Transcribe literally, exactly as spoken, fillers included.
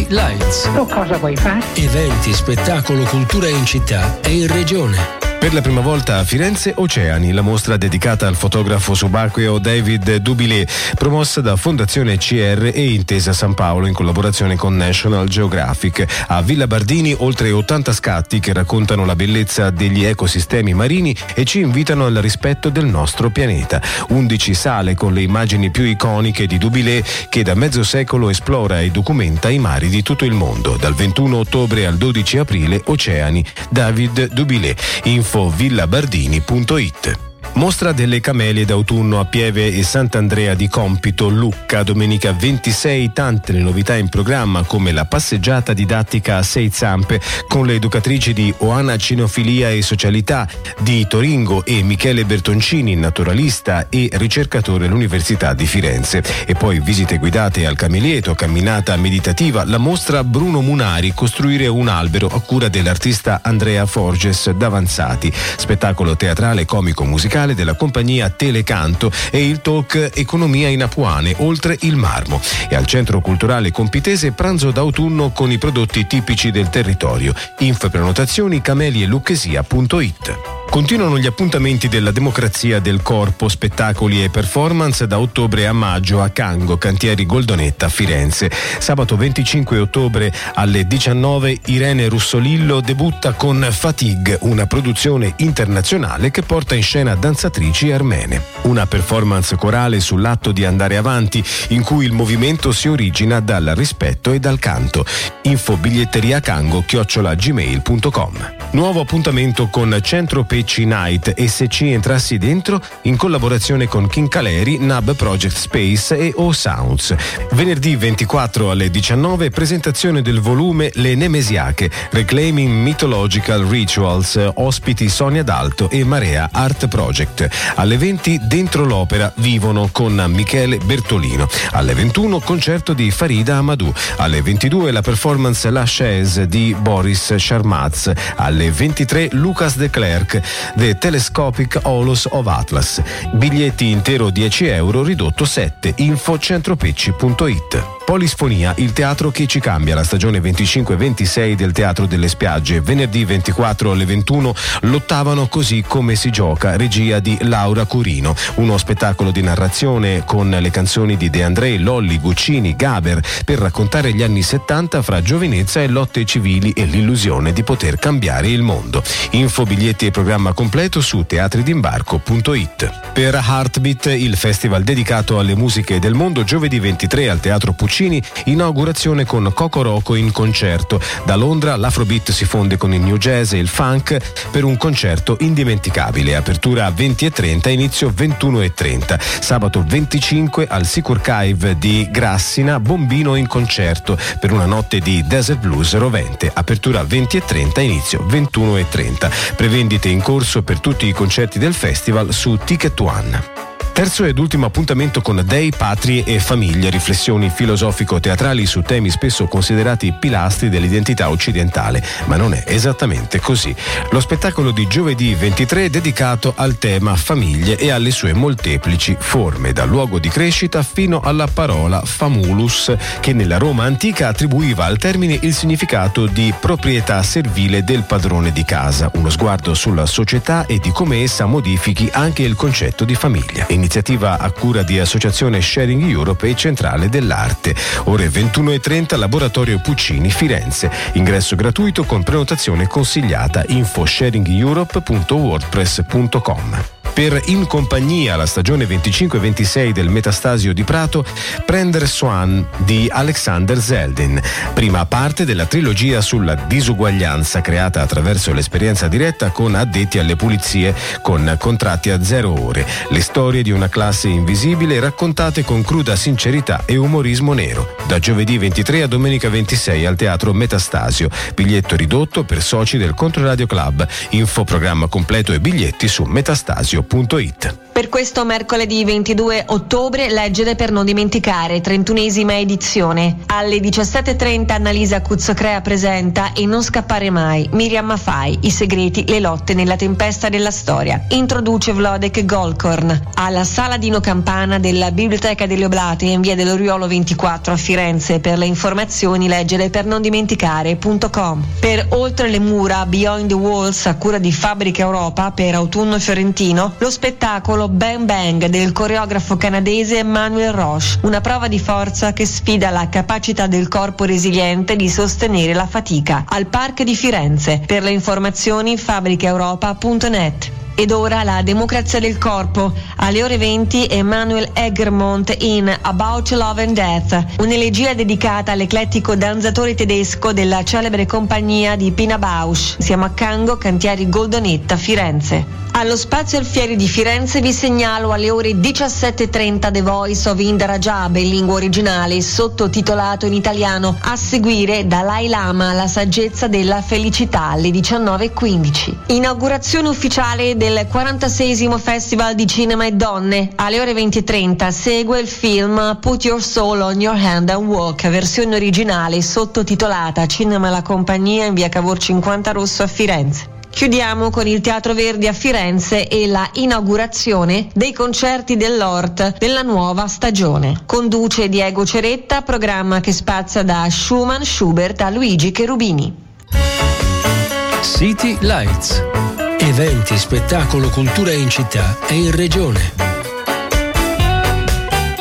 City Lights. Tu cosa vuoi fare? Eventi, spettacolo, cultura in città e in regione. Per la prima volta a Firenze Oceani, la mostra dedicata al fotografo subacqueo David Dubilet, promossa da Fondazione C R e Intesa San Paolo in collaborazione con National Geographic. A Villa Bardini oltre ottanta scatti che raccontano la bellezza degli ecosistemi marini e ci invitano al rispetto del nostro pianeta. undici sale con le immagini più iconiche di Dubilet, che da mezzo secolo esplora e documenta i mari di tutto il mondo. Dal ventuno ottobre al dodici aprile Oceani, David Dubilet. Info villabardini punto it. Mostra delle camelie d'autunno a Pieve e Sant'Andrea di Compito, Lucca, domenica ventisei. Tante le novità in programma, come la passeggiata didattica a sei zampe con le educatrici di Oana Cinofilia e Socialità di Toringo e Michele Bertoncini, naturalista e ricercatore all'Università di Firenze. E poi visite guidate al Camelieto, camminata meditativa, la mostra Bruno Munari, Costruire un albero, a cura dell'artista Andrea Forges d'Avanzati, spettacolo teatrale comico musicale della compagnia Telecanto e il talk Economia in Apuane, oltre il marmo. E al Centro Culturale Compitese pranzo d'autunno con i prodotti tipici del territorio. Info e prenotazioni camelie lucchesia punto it. Continuano gli appuntamenti della Democrazia del Corpo, spettacoli e performance da ottobre a maggio a Cango, Cantieri Goldonetta, Firenze. Sabato venticinque ottobre alle diciannove Irene Russolillo debutta con Fatigue, una produzione internazionale che porta in scena danzatrici armene. Una performance corale sull'atto di andare avanti, in cui il movimento si origina dal rispetto e dal canto. Info biglietteria cango chiocciola gmail punto com. Nuovo appuntamento con Centro Pecci Night e Se ci entrassi dentro, in collaborazione con King Caleri, Nub Project Space e O Sounds. Venerdì ventiquattro alle diciannove presentazione del volume Le Nemesiache, Reclaiming Mythological Rituals, ospiti Sonia D'Alto e Marea Art Project. Alle venti Dentro l'opera vivono con Michele Bertolino. Alle ventuno concerto di Farida Amadou. Alle ventidue la performance La Chaise di Boris Sharmaz. Alle ventitré Lucas de Klerk, The Telescopic Holos of Atlas. Biglietti intero dieci euro, ridotto sette. Info centropecci punto it. Polisfonia, il teatro che ci cambia, la stagione venticinque ventisei del Teatro delle Spiagge. Venerdì ventiquattro alle ventuno Lottavano così come si gioca, regia di Laura Curino. Uno spettacolo di narrazione con le canzoni di De André, Lolli, Guccini, Gaber, per raccontare gli anni settanta fra giovinezza e lotte civili e l'illusione di poter cambiare il mondo. Info, biglietti e programma completo su teatridimbarco punto it. Per Heartbeat, il festival dedicato alle musiche del mondo, giovedì ventitré al Teatro Puccini, inaugurazione con Coco Roco in concerto. Da Londra l'Afrobeat si fonde con il New Jazz e il Funk per un concerto indimenticabile. Apertura venti e trenta, inizio ventuno e trenta. Sabato venticinque al Sicur Cave di Grassina, Bombino in concerto per una notte di Desert Blues rovente. Apertura venti e trenta, inizio ventuno e trenta. Prevendite in corso per tutti i concerti del festival su Ticket One. Terzo ed ultimo appuntamento con Dei, Patrie e Famiglie, riflessioni filosofico-teatrali su temi spesso considerati pilastri dell'identità occidentale, ma non è esattamente così. Lo spettacolo di giovedì ventitré è dedicato al tema famiglie e alle sue molteplici forme, dal luogo di crescita fino alla parola famulus, che nella Roma antica attribuiva al termine il significato di proprietà servile del padrone di casa, uno sguardo sulla società e di come essa modifichi anche il concetto di famiglia. Iniziativa a cura di Associazione Sharing Europe e Centrale dell'Arte. Ore ventuno e trenta, Laboratorio Puccini, Firenze. Ingresso gratuito con prenotazione consigliata. Info sharing europe punto wordpress punto com. Per In Compagnia, la stagione venticinque ventisei del Metastasio di Prato, Prender Soin di Alexander Zeldin, prima parte della trilogia sulla disuguaglianza creata attraverso l'esperienza diretta con addetti alle pulizie con contratti a zero ore, le storie di una classe invisibile raccontate con cruda sincerità e umorismo nero, da giovedì ventitré a domenica ventisei al Teatro Metastasio, biglietto ridotto per soci del Controradio Club. Info, programma completo e biglietti su metastasio punto it. Per questo mercoledì ventidue ottobre, leggere per non dimenticare, trentunesima edizione. Alle diciassette e trenta Annalisa Cuzzocrea presenta E non scappare mai, Miriam Maffei, i segreti, le lotte nella tempesta della storia. Introduce Vlodek Golkorn. Alla Sala Dino Campana della Biblioteca delle Oblate in via dell'Oriolo ventiquattro a Firenze. Per le informazioni leggere per non dimenticare punto com. Per Oltre le mura, Beyond the Walls a cura di Fabbrica Europa per Autunno Fiorentino, lo spettacolo Bang Bang del coreografo canadese Emmanuel Roche, una prova di forza che sfida la capacità del corpo resiliente di sostenere la fatica, al Park di Firenze. Per le informazioni fabbrica europa punto net. Ed ora la democrazia del corpo. Alle ore venti Emmanuel Egermont in About Love and Death, un'elegia dedicata all'eclettico danzatore tedesco della celebre compagnia di Pina Bausch. Siamo a Cango, Cantieri Goldonetta, Firenze. Allo Spazio Alfieri di Firenze vi segnalo alle ore diciassette e trenta The Voice of Inda Rajab in lingua originale, sottotitolato in italiano. A seguire Dalai Lama, la saggezza della felicità, alle diciannove e quindici. Inaugurazione ufficiale del quarantaseiesimo Festival di Cinema e Donne. Alle ore venti e trenta segue il film Put Your Soul on Your Hand and Walk, versione originale sottotitolata Cinema la Compagnia in via Cavour cinquanta Rosso a Firenze. Chiudiamo con il Teatro Verdi a Firenze e la inaugurazione dei concerti dell'O R T della nuova stagione. Conduce Diego Ceretta, programma che spazia da Schumann, Schubert a Luigi Cherubini. City Lights. Eventi, spettacolo, cultura in città e in regione.